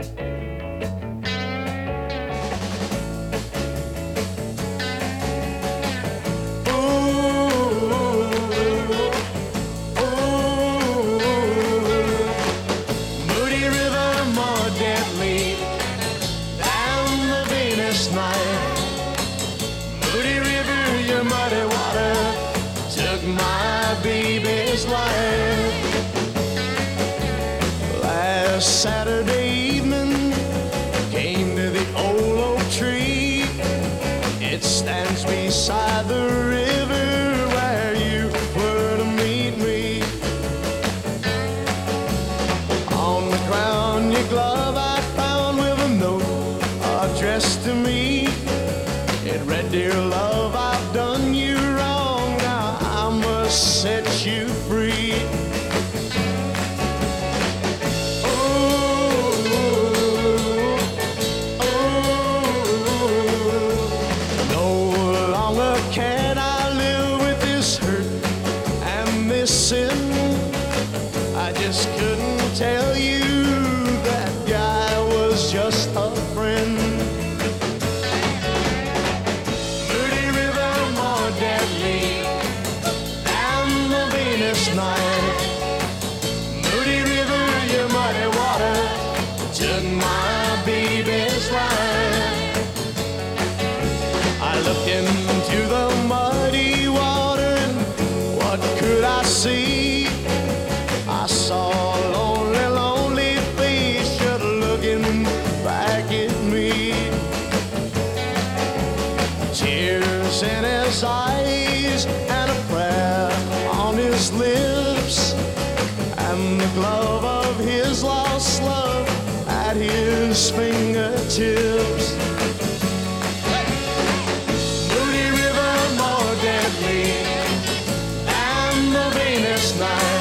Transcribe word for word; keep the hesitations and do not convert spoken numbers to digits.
Moody River, your muddy water took my baby's life. Last Saturday evening, came to the old oak tree. It stands beside the river where you were to meet me. On the ground, your glove I found with a note addressed to me. It read, "Dear love, I've done you wrong. Now I must set you free." Oh, oh, no longer can I live with this hurt and this sin. I just couldn't tell you that guy was just a friend. Night. Moody River, your muddy water took my baby's life. I looked into the muddy water and what could I see? I saw a lonely, lonely face just looking back at me. Tears in his eyes and a prayer on his lips, and the glove of his lost love at his fingertips. Moody River, more deadly than the vainest night.